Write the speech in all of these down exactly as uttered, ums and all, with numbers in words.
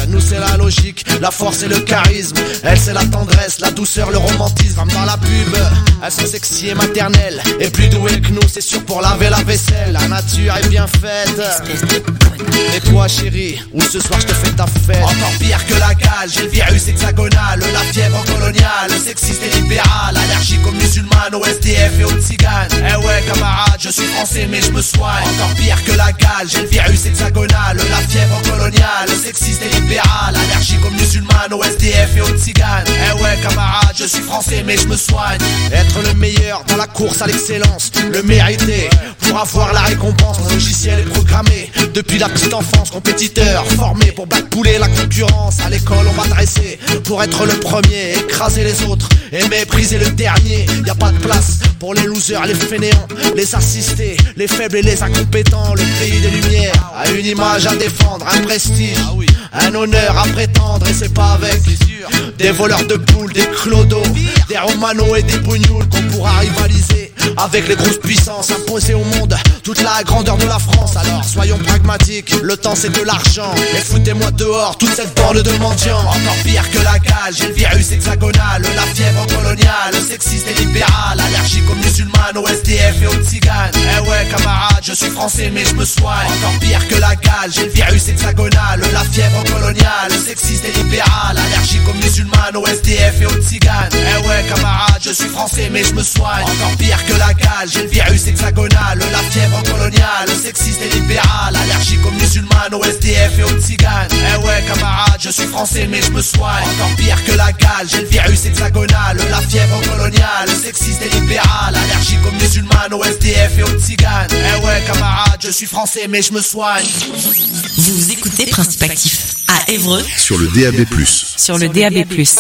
nous c'est la logique, la force et le charisme. Elle c'est la tendresse, la douceur, le romantisme. Comme dans la pub, elles sont sexy et maternelles, et plus douées que nous, c'est sûr pour laver la vaisselle. La nature est bien faite. Et toi chérie, où ce soir je te fais ta fête. Encore pire que la gale, j'ai le virus hexagonal, la fièvre coloniale, sexiste et libéral, allergique aux musulmanes, aux S D F et aux tziganes. Eh ouais camarade, je suis français mais je me soigne. Encore pire que la gale, j'ai le virus hexagonal, la fièvre coloniale, sexiste et libéral, allergique aux musulmanes, aux S D F et aux tziganes. Eh ouais camarade, je suis français mais je me soigne. Être le meilleur dans la course à l'excellence, le mériter pour avoir la récompense. Mon logiciel est programmé depuis la petite enfance, compétiteur formé pour backpouler la concurrence. À l'école on m'a dressé pour être le premier, écraser les autres et mépriser le dernier. Y a pas de place pour les losers, les fainéants, les assistés, les faibles et les incompétents. Le pays des lumières a une image à défendre, un prestige, un honneur à prétendre. Et c'est pas avec des voleurs de poules, des clodos, des romanos et des bougnoules qu'on pourra rivaliser avec les grosses puissances imposées au monde, toute la grandeur de la France. Alors soyons pragmatiques, le temps c'est de l'argent, et foutez-moi dehors toute cette bande de mendiants. Encore pire que la gale, j'ai le virus hexagonal, la fièvre coloniale, sexiste et libéral, allergique aux musulmanes, aux S D F et aux tziganes. Eh ouais camarade, je suis français mais je me soigne. Encore pire que la gale, j'ai le virus hexagonal, la fièvre coloniale, sexiste et libéral, allergique aux musulmanes, aux S D F et aux tziganes. Eh ouais camarade, je suis français mais je me soigne. Encore pire que la gale, j'ai le virus hexagonal, la fièvre coloniale, sexiste et libéral, allergique aux musulmanes, aux S D F et aux tziganes. Eh ouais camarade, je suis français mais je me soigne. Encore pire que la gale, j'ai le virus hexagonal, la fièvre coloniale, sexiste et libéral, allergique aux musulmanes, aux S D F et aux tziganes. Eh ouais camarade, je suis français mais je me soigne. Vous écoutez Principe Actif à Évreux sur le D A B plus. Sur le D A B plus.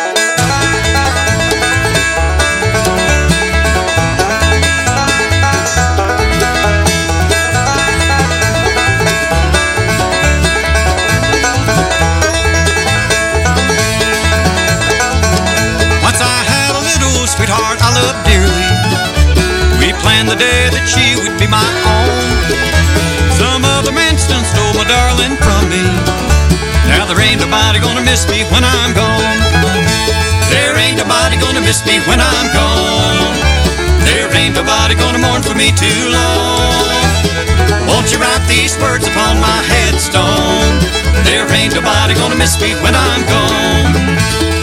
Sweetheart I love dearly. We planned the day that she would be my own. Some other man done stole my darling from me. Now there ain't nobody gonna miss me when I'm gone. There ain't nobody gonna miss me when I'm gone. There ain't nobody gonna mourn for me too long. Won't you write these words upon my headstone? There ain't nobody gonna miss me when I'm gone.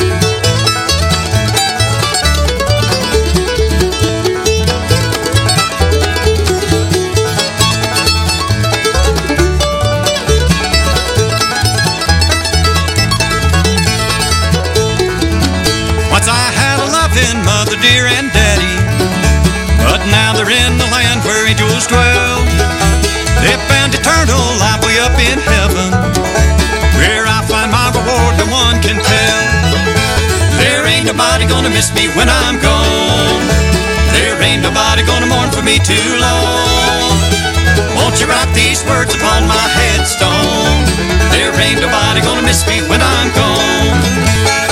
Mother dear and daddy, but now they're in the land where angels dwell. They found eternal life way up in heaven, where I find my reward no one can tell. There ain't nobody gonna miss me when I'm gone. There ain't nobody gonna mourn for me too long. Won't you write these words upon my headstone? There ain't nobody gonna miss me when I'm gone.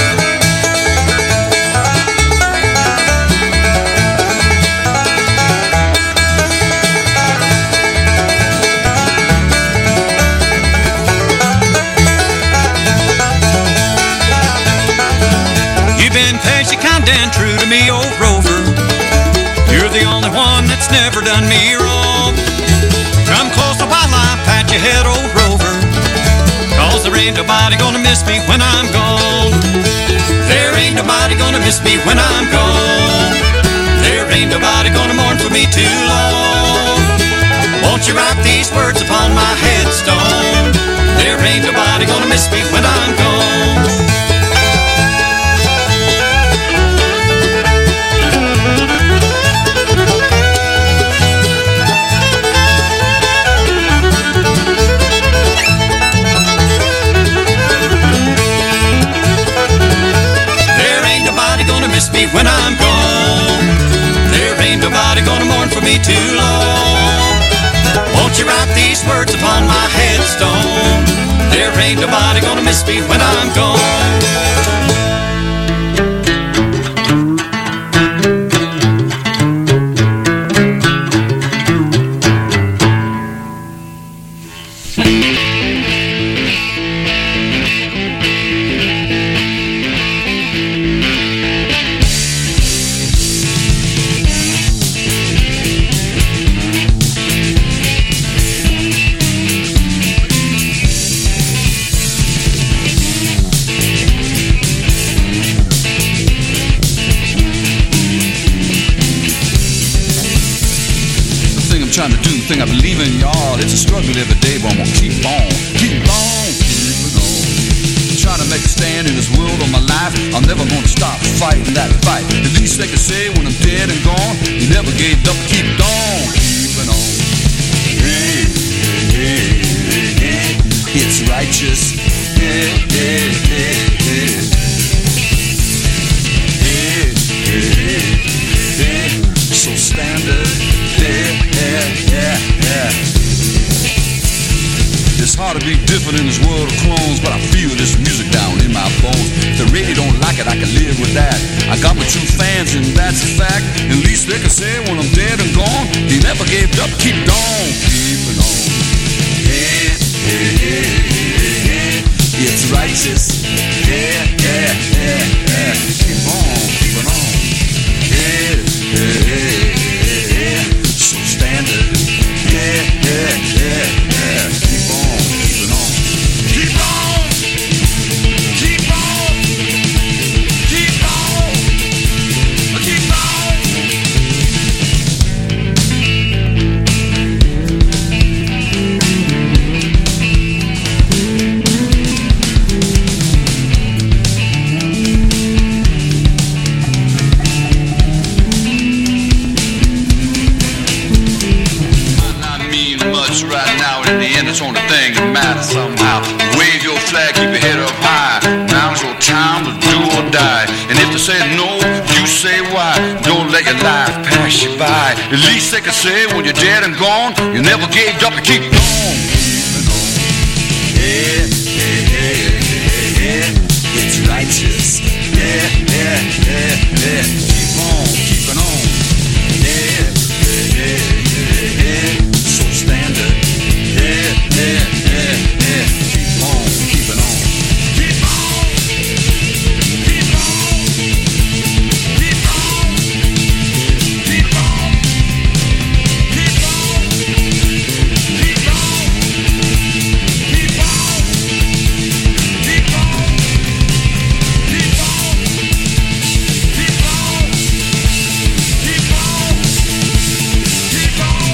And true to me, old Rover, you're the only one that's never done me wrong. Come closer while I pat your head, old Rover, cause there ain't nobody gonna miss me when I'm gone. There ain't nobody gonna miss me when I'm gone. There ain't nobody gonna mourn for me too long. Won't you write these words upon my headstone? There ain't nobody gonna miss me when I'm gone. Me when I'm gone. There ain't nobody gonna mourn for me too long. Won't you write these words upon my headstone? There ain't nobody gonna miss me when I'm gone. thing I believe in, y'all. It's a struggle every day, but I'm gonna keep on, keep on, keep on. Trying to make a stand in this world of my life. I'm never gonna stop fighting that fight. At least they can say when I'm dead and gone, you never gave up, keep on, keeping on. Hey, hey, hey, hey. It's righteous. Hey, hey, hey, hey. Hey, hey, hey, hey. So standard. Yeah, yeah, yeah, yeah. It's hard to be different in this world of clones, but I feel this music down in my bones. If the radio don't like it, I can live with that. I got my true fans, and that's a fact. At least they can say when I'm dead and gone, they never gave up, keep on, keeping on. Yeah, yeah, yeah, yeah, yeah. It's righteous. Yeah, yeah, yeah, yeah. Keep on, keeping on. Yeah, yeah, yeah, yeah. So standard. Yeah, yeah, yeah, yeah. Keep on, keeping on. Keep on, keep on, keep on, keep on. Right now, in the end, it's only thing that matters somehow. Wave your flag, keep your head up high. Now's your time to do or die. And if they say no, you say why. Don't let your life pass you by. At least they can say when you're dead and gone, you never gave up, you keep on. Yeah, yeah, yeah, yeah, yeah. It's righteous. Yeah, yeah, yeah, yeah. Keep on, keeping on. Yeah, yeah, yeah, yeah, yeah. So standard. Yeah, yeah, yeah, yeah. Keep on, keeping on. Keep on. Keep on. Keep on. Keep on. Keep on. Keep on. Keep on. Keep on. Keep on. Keep on. Keep on. Keep on.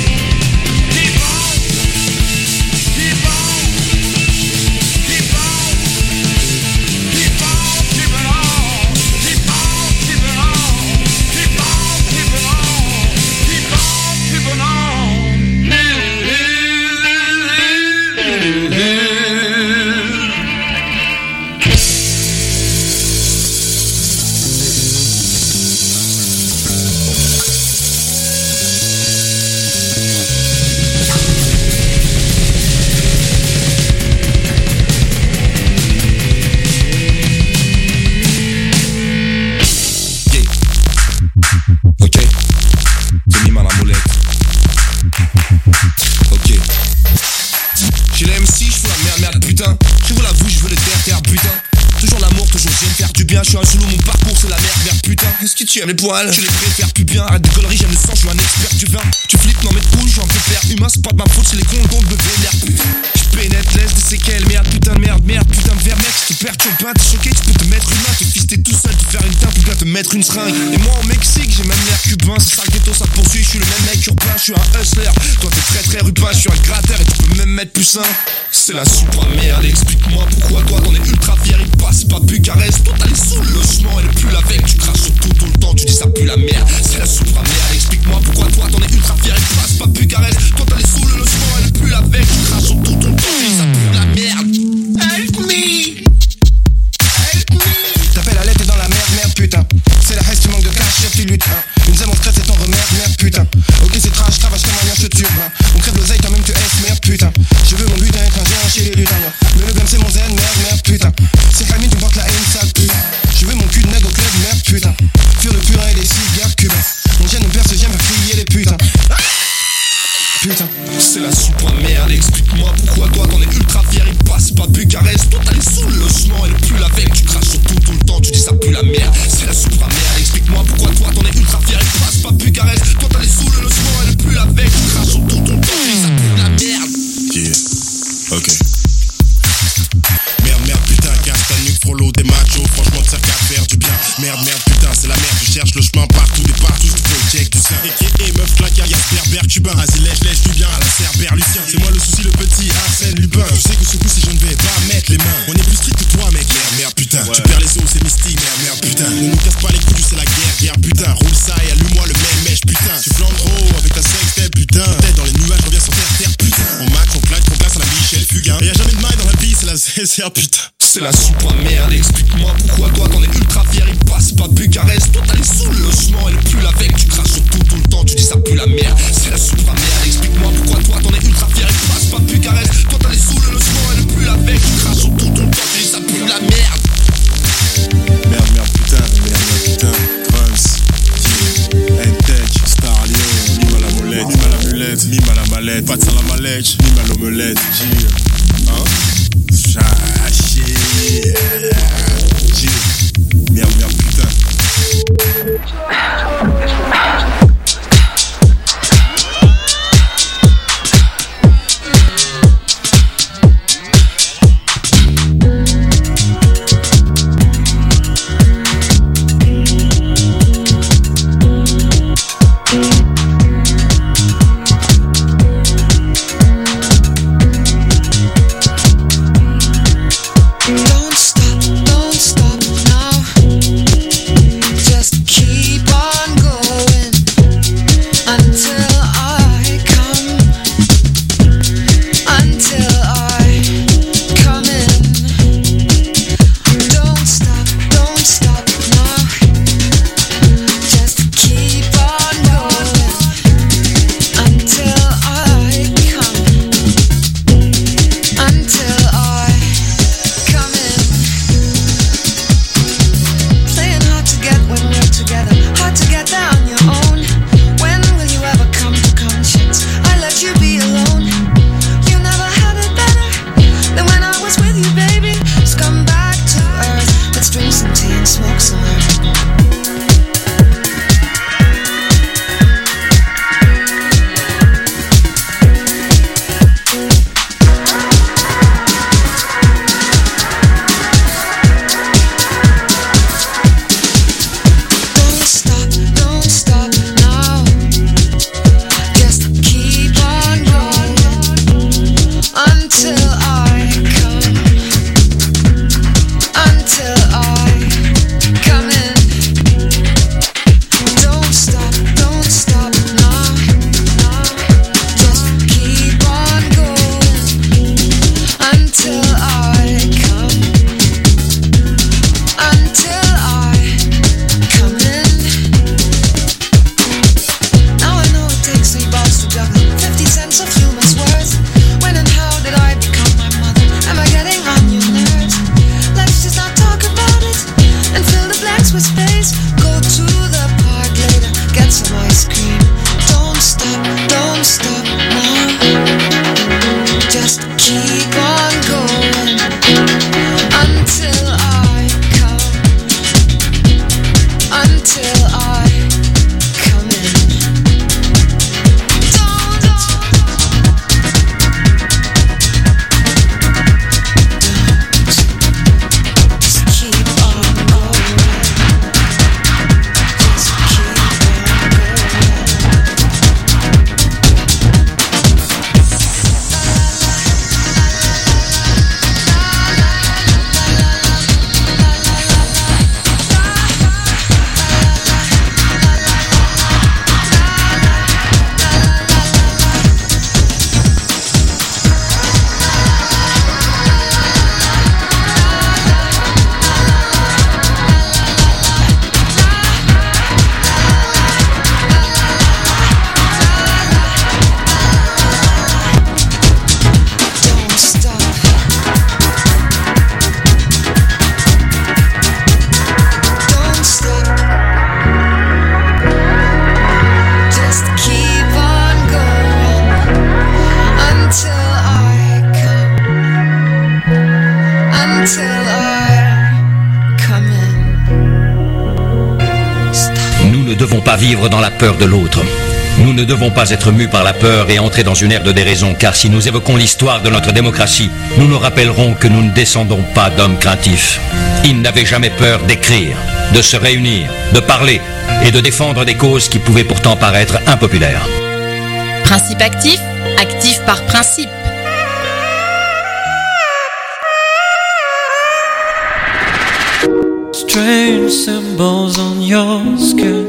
Tu aimes les poils, tu les préfères plus bien. Arrête de conneries, j'aime le sang, je suis un expert du vin. Tu flippes, non mais de couilles, je suis un peu père humain. C'est pas de ma faute, c'est les cons, le don de me vénère. Je pénètre, laisse des séquelles, merde, putain de merde, merde, putain de verre, mec. Je te perturbe pas, t'es choqué, tu peux te mettre humain. Te fister tout seul, te faire une teinte, ou bien te mettre une seringue. Et moi au Mexique, j'ai même l'air cubain. C'est ça le ghetto, ça te poursuit, je suis le même mec urbain. Je suis un hustler, toi t'es très très rupin. Je suis un gratteur et tu peux même mettre plus sain. C'est la supra merde, explique-moi pourquoi toi t'en es ultra fier. Il passe pas Bucarest, toi t'as les sous le logement et le pull avec. Tu craches sur tout tout le temps, tu dis ça pue la merde. C'est la supra merde, explique-moi pourquoi toi t'en es ultra fier. Il passe pas Bucarest, toi t'as les sous le logement et le pull avec. Tu craches sur tout tout le temps, tu dis ça pue la merde. Help me, help me. T'appelles à l'aide, t'es dans la merde, merde putain. C'est la haine, tu manques de cash, chef tu luttes hein. Une zème en stress et t'en remerde, merde putain. Ok c'est trash, cravache comme un lien, je te tue hein. On crève l'oseille quand même tu S, merde putain. Je veux mon butin être un géant chez les lutins hein. Mais le blême c'est mon zen, merde, merde putain. C'est Hamid, tu me portes la haine, sale pute. Je veux mon cul de nègre au club, merde putain. Fuir le purin et les cigares cubains. Mon gène me perce, j'aime à crier les putains. Putain. C'est la supra merde, explique-moi pourquoi toi t'en es ultra fier. Il passe pas Bucarest, toi t'as les sous le logement et le pull avec. Tu craches sur tout tout le temps, tu dis ça pue la merde. C'est la supra merde, explique-moi pourquoi toi t'en es ultra fier. Il passe pas Bucarest, toi t'as les sous le logement et le pull avec. Tu craches sur tout tout le temps, tu dis ça pue la merde. Yeah, ok. Merde, merde, putain, casse ta nuque, frollo, des machos. Franchement, ça qu'à faire du bien. Merde, merde, putain, c'est la merde. Tu cherches le chemin partout, des partout. Tu peux check tout ça. Et, et, et meuf, claquer, y'a berbère, cubain, vas-y, lèche, lèche. réserve, putain. C'est la soupe à merde, explique-moi pourquoi toi t'en es ultra fier, il passe pas Bucarest. Toi t'as les sous, le logement et le pull avec, tu craches sur tout tout le temps, tu dis ça pue la merde. C'est la soupe à merde, explique-moi pourquoi toi t'en es ultra fier, il passe pas Bucarest. Toi t'as les sous, le logement et le pull avec, tu craches sur tout tout le temps, tu dis ça pue la merde. Merde, merde, putain, merde, merde, putain. Grums, N-Tech, Star Lion, mime à la molette, mime à la mulette, mime à la mallette, pâte à la mallette, mime à l'omelette, G. Hein? Chaché. G. Merde, merde, putain. Don't stop, don't stop now. devons pas vivre dans la peur de l'autre. Nous ne devons pas être mus par la peur et entrer dans une ère de déraison, car si nous évoquons l'histoire de notre démocratie, nous nous rappellerons que nous ne descendons pas d'hommes craintifs. Ils n'avaient jamais peur d'écrire, de se réunir, de parler et de défendre des causes qui pouvaient pourtant paraître impopulaires. Principe actif, actif par principe. Strange symbols on your skin.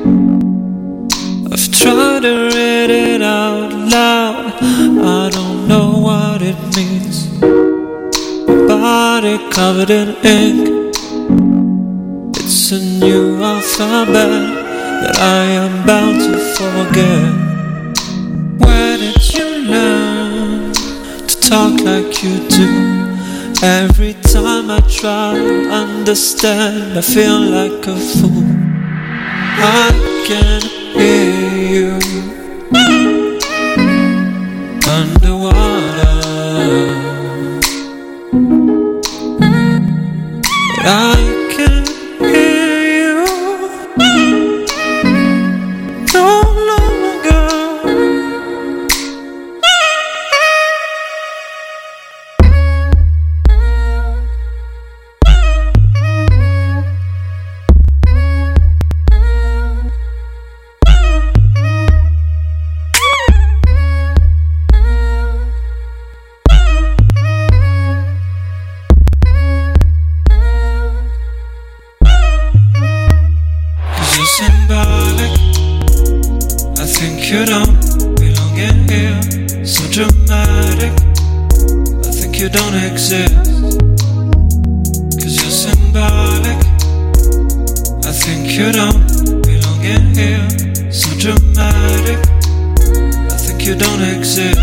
I've tried to read it out loud. I don't know what it means. But body covered in ink. It's a new alphabet that I am bound to forget. Where did you learn to talk like you do? Every time I try to understand, I feel like a fool. I can hear you underwater, but I can hear you no longer. Symbolic, I think you don't belong in here. So dramatic, I think you don't exist. Cause you're symbolic, I think you don't belong in here. So dramatic, I think you don't exist.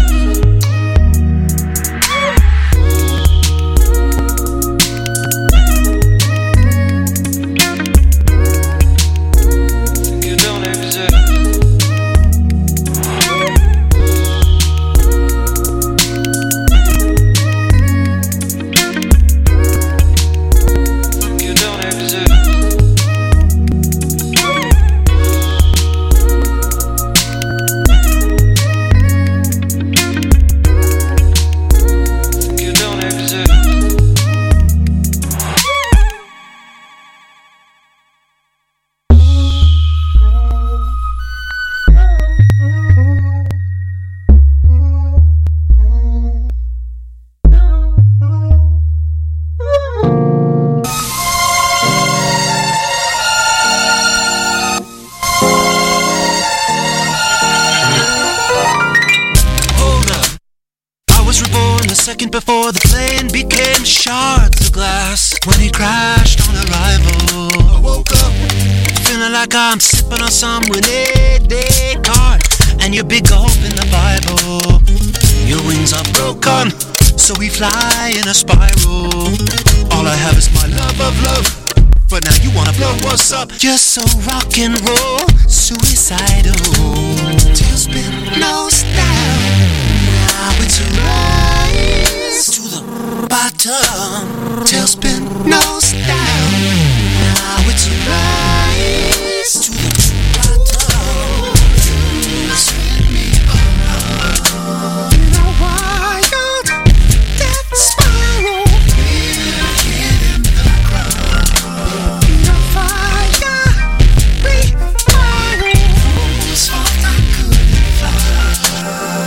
Before the plane became shards of glass, when he crashed on arrival, I woke up feeling like I'm sipping on some Rene Descartes and your big gulp in the Bible. Your wings are broken, so we fly in a spiral. All I have is my love of love, but now you wanna blow what's up. You're so rock and roll, suicidal. Tailspin, no style. Now it's a rise to the bottom. Tailspin, no style. Now it's a rise to the bottom. Spin me around in a wild death spiral. We're hitting the ground in a fire respiral. It's all I couldn't fly.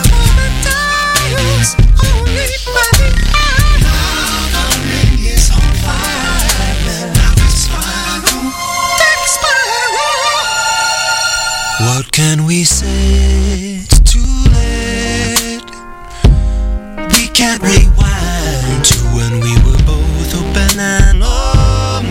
Only by the eye. Now the ring is on fire. Now it's spiral, death spiral. What can we say? It's too late. We can't rewind to when we were both open and honest,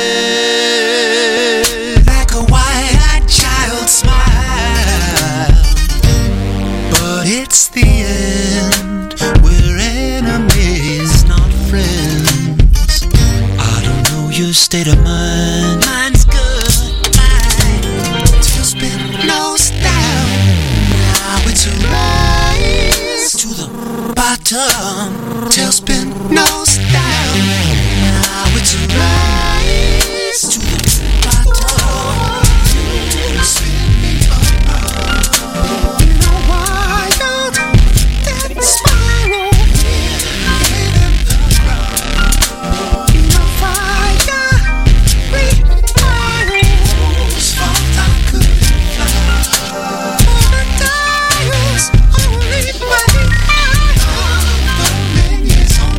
like a wide-eyed child smile. But it's the end. We're enemies, not friends. I don't know your state of mind. Mine's good. Tailspin, no style. Now it's a rise to the bottom. Tailspin, no style. Now it's a rise to the bottom. Spin me around in a wild death spiral. Hitting the ground in a fire respiral. It's fault I couldn't fly. The dials only by the eye. The ring is on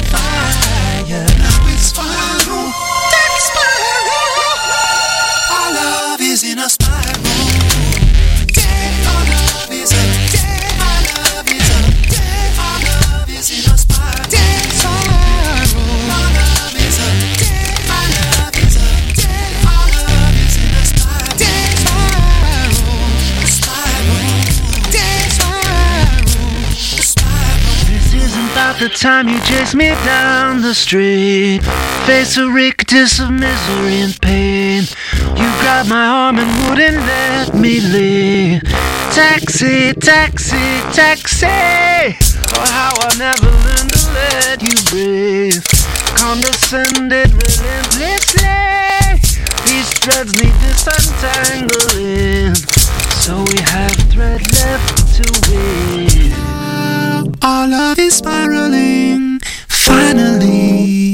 time you chase me down the street, face a rictus of misery and pain, you grabbed my arm and wouldn't let me leave. Taxi, taxi, taxi. Oh, how I never learned to let you breathe. Condescended relentlessly. These threads need disentangling, so we have thread left to weave. Our love is spiraling, finally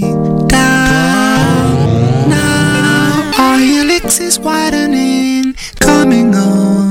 down. Now our helix is widening, coming on.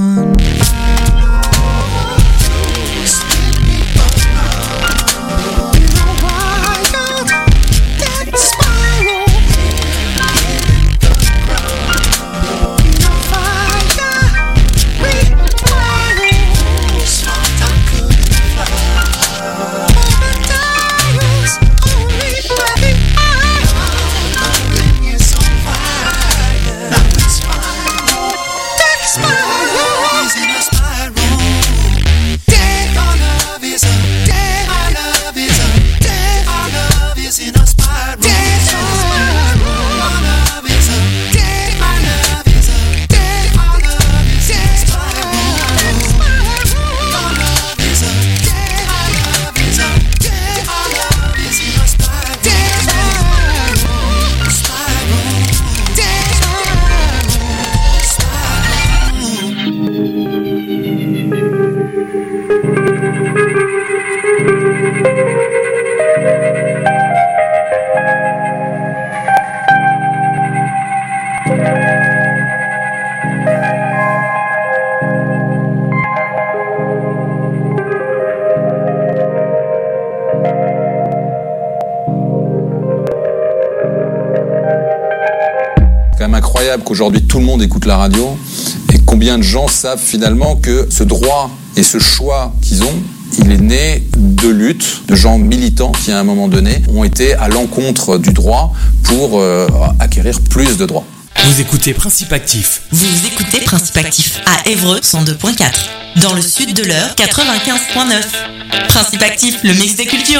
Qu'aujourd'hui tout le monde écoute la radio, et combien de gens savent finalement que ce droit et ce choix qu'ils ont, il est né de luttes de gens militants qui à un moment donné ont été à l'encontre du droit pour euh, acquérir plus de droits. Vous écoutez Principe Actif. Vous écoutez Principe Actif à Évreux cent deux point quatre, dans le sud de l'Eure quatre-vingt-quinze point neuf. Principe Actif, le mix des cultures.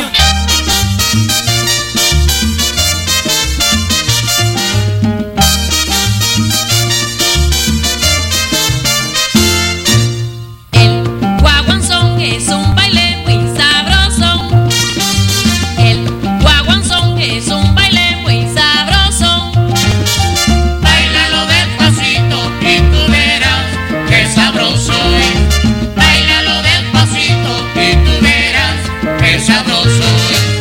Es un baile muy sabroso. El guaguanzón es un baile muy sabroso. Báilalo despacito y tú verás qué sabroso es. Báilalo despacito y tú verás qué sabroso es.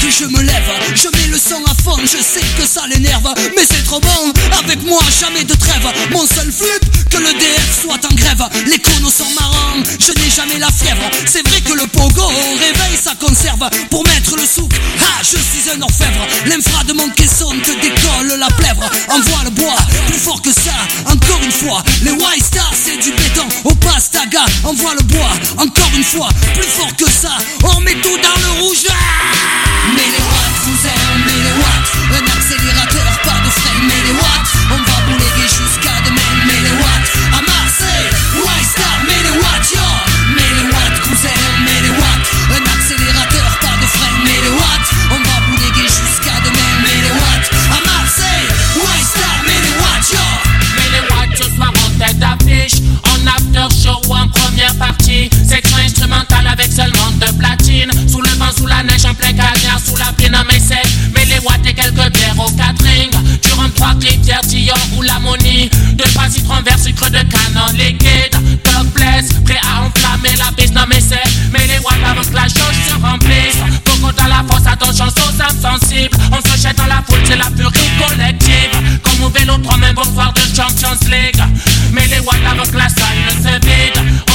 que je me lève. Je mets le son à fond, je sais que ça l'énerve, mais c'est trop bon, avec moi jamais de trêve. Mon seul flip, que le D F soit en grève. Les conos sont marrants, je n'ai jamais la fièvre. C'est vrai que le pogo au réveil ça conserve. Pour mettre le souk, ah je suis un orfèvre. L'infra de mon caisson te décolle la plèvre. Envoie le bois, plus fort que ça, encore une fois. Les White Stars c'est du béton, au pastaga. Envoie le bois, encore une fois, plus fort que ça. On met tout dans le rouge. Ah mais les watts, vous aimez, mais les watts. Un accélérateur, pas de frein, mais les watts. On va bouléguer jusqu'à demain, mais les watts. À Marseille, White Star, mais les watts, yo. Mais les watts, cousin, mais les watts. Un accélérateur, pas de frein, mais les watts. On va bouléguer jusqu'à demain, mais les watts. À Marseille, White Star, mais les watts, yo. Mais les watts, ce soir en tête d'affiche. En after show ou en première partie. Section instrumentale avec seulement deux platines. Sous le vent, sous la neige, en plein cagnard, sous la pine, mais c'est. Mais les watts et quelques bières au catering. Durant trois rivières, Dion ou l'ammonie. Deux pas citron vert, sucre de canon liquide. Dog bless, prêt à enflammer la piste, non mais c'est. Mais les watts avant que la chose se remplisse. Coco dans la fosse, attention aux âmes sensibles. On se jette dans la foule, c'est la furie collective. Comme au vélo, trois mains, bonsoir de Champions League. Mais les watts avant que la salle ne se vide.